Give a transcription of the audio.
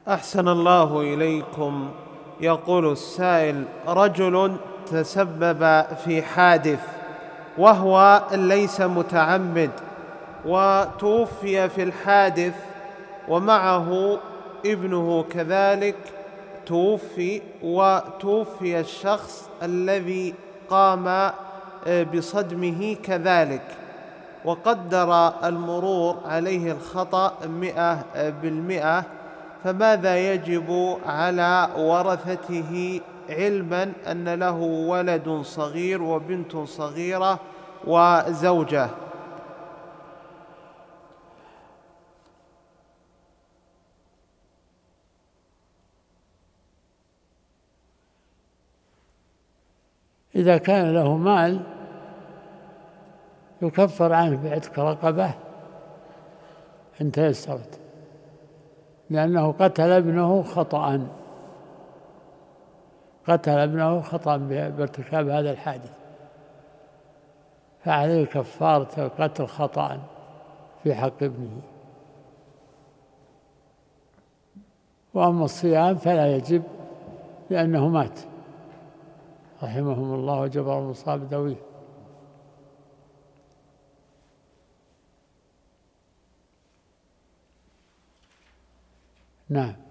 أحسن الله إليكم. يقول السائل: رجل تسبب في حادث وهو ليس متعمد، وتوفي في الحادث، ومعه ابنه كذلك توفي، وتوفي الشخص الذي قام بصدمه كذلك، وقدر المرور عليه الخطأ 100%، فماذا يجب على ورثته، علما أن له ولد صغير وبنت صغيرة وزوجة؟ إذا كان له مال يكفر عنه بعتق رقبة إن تيسرت، لأنه قتل ابنه خطأ بارتكاب هذا الحادث، فعليه كفارة قتل خطأ في حق ابنه. وأما الصيام فلا يجب لأنه مات رحمهم الله وجبر المصاب ذويه. نعم.